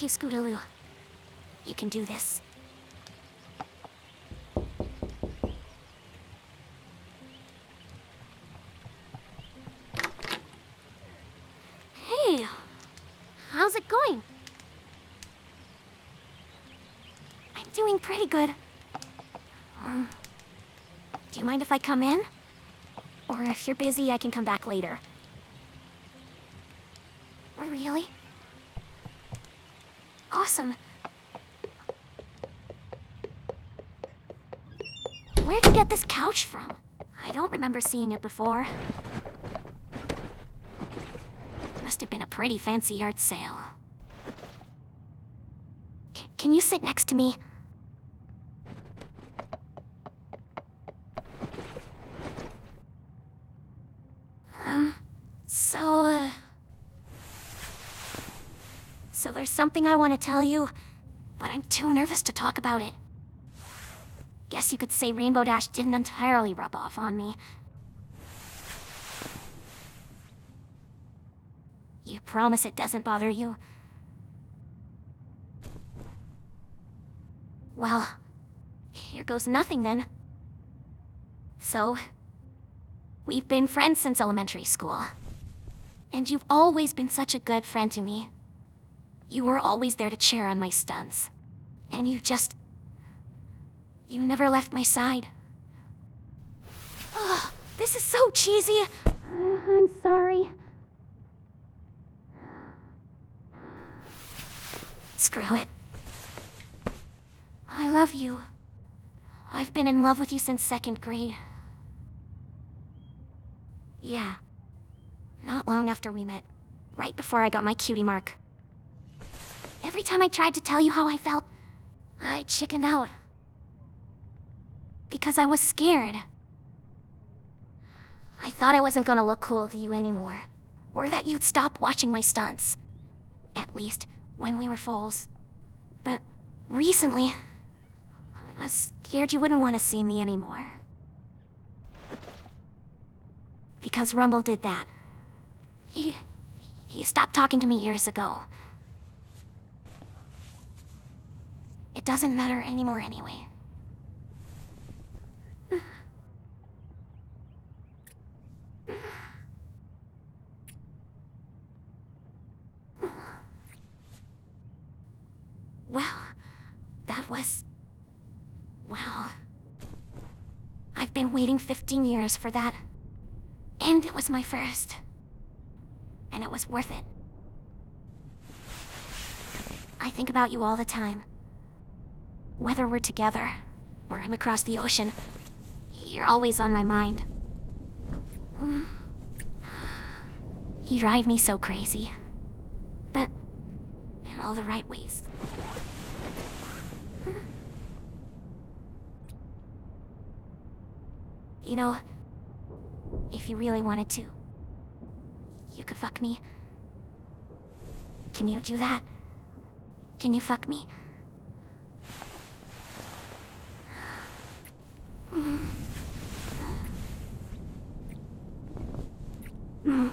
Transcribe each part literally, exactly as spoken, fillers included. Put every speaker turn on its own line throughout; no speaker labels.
okay, Scootaloo. You can do this. Hey, how's it going? I'm doing pretty good. Um, do you mind if I come in? Or if you're busy, I can come back later. Really? Awesome. Where'd you get this couch from? I don't remember seeing it before. Must have been a pretty fancy yard sale. C- can you sit next to me? Um, so, uh... So there's something I want to tell you, but I'm too nervous to talk about it. Guess you could say Rainbow Dash didn't entirely rub off on me. You promise it doesn't bother you? Well, here goes nothing then. So, we've been friends since elementary school. And you've always been such a good friend to me. You were always there to cheer on my stunts. And you just... You never left my side. Ugh, this is so cheesy. Uh, I'm sorry. Screw it. I love you. I've been in love with you since second grade. Yeah. Not long after we met. Right before I got my cutie mark. Every time I tried to tell you how I felt, I chickened out. Because I was scared. I thought I wasn't gonna look cool to you anymore. Or that you'd stop watching my stunts. At least, when we were foals. But recently, I was scared you wouldn't want to see me anymore. Because Rumble did that. He... he stopped talking to me years ago. It doesn't matter anymore anyway. Well, that was... well... I've been waiting fifteen years for that. And it was my first. And it was worth it. I think about you all the time. Whether we're together, or I'm across the ocean, you're always on my mind. You drive me so crazy. But in all the right ways. You know, if you really wanted to, you could fuck me. Can you do that? Can you fuck me? Mm. Mm.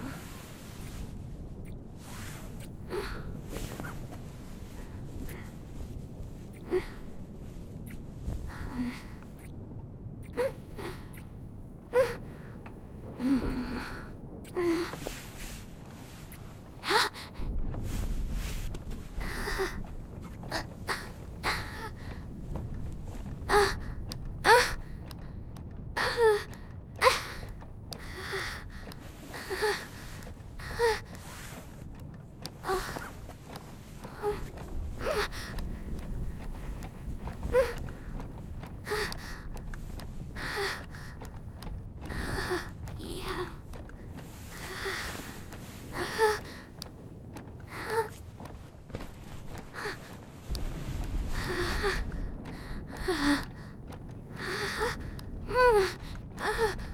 Yeah.